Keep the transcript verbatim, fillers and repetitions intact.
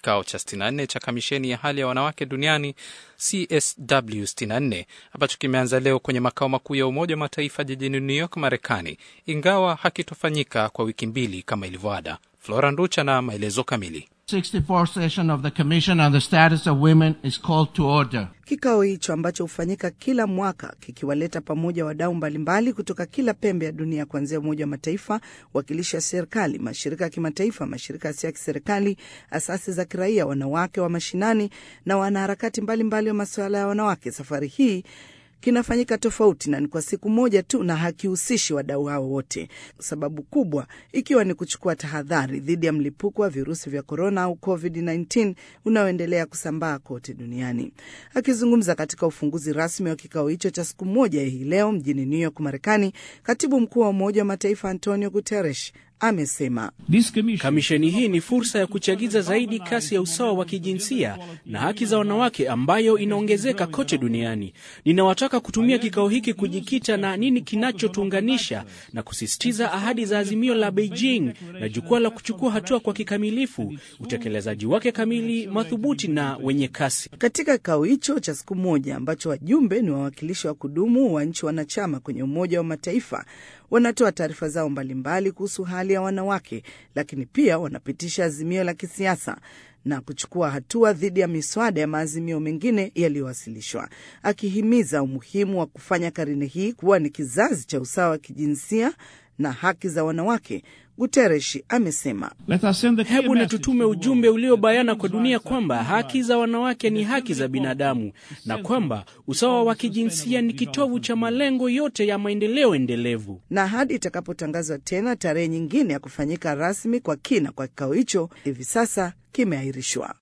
kikao cha sitini na nne cha kamisheni ya hali ya wanawake duniani C S W sitini na nne ambacho kimeanza leo kwenye makao makuu ya Umoja wa Mataifa jijini New York, Marekani, ingawa hakitofanyika kwa wiki mbili kama ilivyoada. Flora Nducha na maelezo kamili. sixty-fourth session of the Commission on the Status of Women is called to order. Kikao hicho ambacho hufanyika kila mwaka kikiwaleta pamoja wadau mbalimbali kutoka kila pembe ya dunia, kuanzia Umoja wa Mataifa, wakilishi wa serikali, mashirika ya kimataifa, mashirika ya serikali, asasi za kiraia, wanawake wa mashinani na wanaharakati mbalimbali wa masuala ya wanawake. Safari hii kinafanyika tofauti na ni kwa siku moja tu na hakihusishi wadau hao wote, sababu kubwa ikiwa ni kuchukua tahadhari dhidi ya mlipuko wa virusi vya korona au covid kumi na tisa unaoendelea kusambaa kote duniani. Akizungumza katika ufunguzi rasmi wa kikao hicho cha siku moja hii leo mjini New York, Marekani, katibu mkuu wa Umoja wa Mataifa Antonio Guterres amesema kamisheni hii ni fursa ya kuchagiza zaidi kasi ya usawa wa kijinsia na haki za wanawake ambayo inaongezeka kote duniani. Ninawataka kutumia kikao hiki kujikita na nini kinachotuunganisha na kusisitiza ahadi za azimio la Beijing na jukwaa la kuchukua hatua kwa kikamilifu, utekelezaji wake kamili, madhubuti na wenye kasi. Katika kikao hicho cha siku moja ambacho wajumbe ni wawakilishi wa kudumu wa nchi wanachama kwenye Umoja wa Mataifa, wanatoa taarifa zao mbalimbali kuhusu hali ya wanawake, lakini pia wanapitisha azimio la kisiasa na kuchukua hatua dhidi ya miswada ya maazimio mengine yaliyowasilishwa. Akihimiza umuhimu wa kufanya karne hii kuwa ni kizazi cha usawa wa kijinsia na haki za wanawake, Guterres amesema, hebu na tutume ujumbe uliobayana kwa dunia kwamba haki za wanawake ni haki za binadamu na kwamba usawa wa kijinsia ni kitovu cha malengo yote ya maendeleo endelevu. Na hadi itakapotangazwa tena tarehe nyingine ya kufanyika rasmi kwa kina kwa kikao hicho, hivi sasa kimeahirishwa.